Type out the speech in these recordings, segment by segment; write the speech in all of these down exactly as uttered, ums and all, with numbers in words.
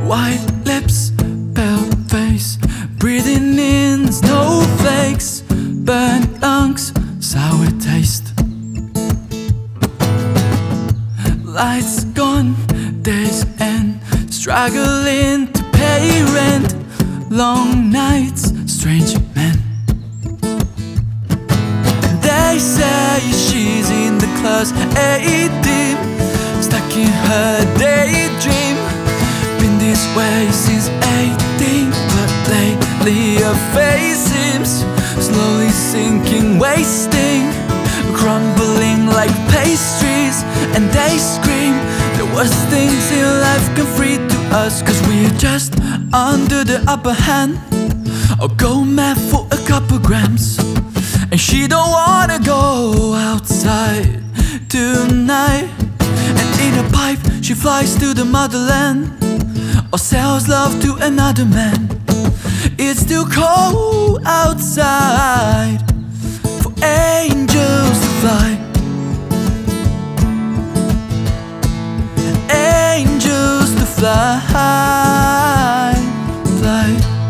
White lips, pale face, breathing in snowflakes, burnt lungs, sour taste. Lights gone, days end, struggling to pay rent. Long nights, strange men. And they say she's in the class eighteen, stuck in her daydream. Been this way since eighteen, but lately her face seems slowly sinking, wasting, crumbling like pastries. And they scream the worst things in life come free to us, cause we're just under the upper hand, or go mad for a couple grams. And she don't wanna go outside tonight, and in a pipe she flies to the motherland, or sells love to another man. It's too cold outside for angels to fly. Angels to fly, fly.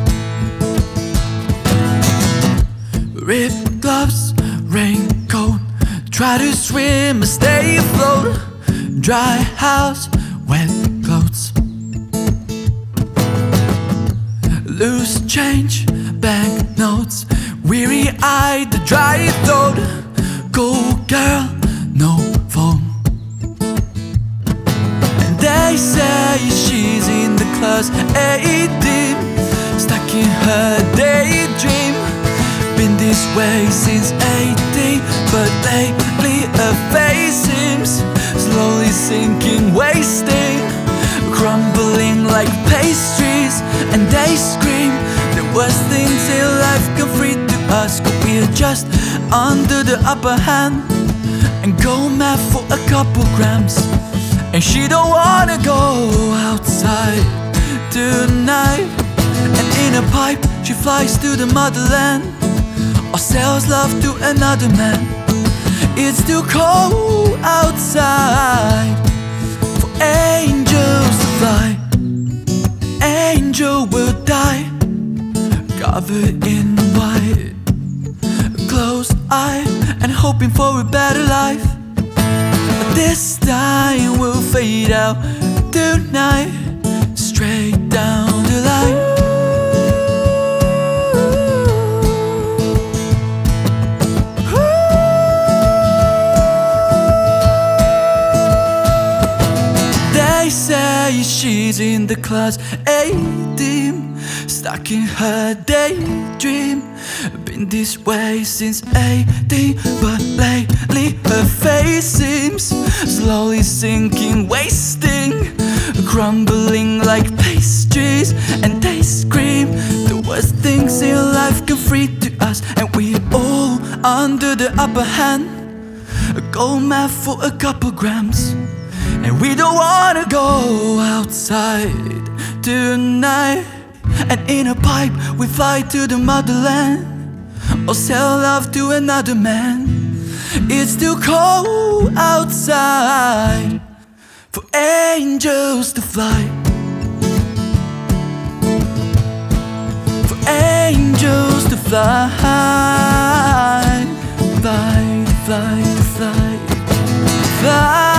Ripped gloves, raincoat, try to swim but stay afloat. Dry house, wet clothes. Loose change, bank notes, weary-eyed, the dry throat. Cold girl, no phone. They say she's in the class eighteen, stuck in her daydream. Been this way since eighteen, but lately her face seems slowly sinking, wasting, crumbling like pastries. And they scream the worst things in life come free to us, cause we're just under the upper hand, and go mad for a couple grams. And she don't wanna go outside tonight, and in a pipe she flies to the motherland, or sells love to another man. It's too cold outside for angels to fly. Angel will die, covered in white, closed eye, and hoping for a better life. This time we'll fade out tonight, straight down the line. They say she's in the class eighteen, stuck in her daydream. Been this way since eighteen, but lately her face seems slowly sinking, wasting, crumbling like pastries. And they scream the worst things in life come free to us, and we're all under the upper hand, go mad for a couple grams. And we don't wanna go outside tonight, and in a pipe we fly to the motherland, or sell love to another man. It's too cold outside for angels to fly, for angels to fly, fly, fly, fly, fly.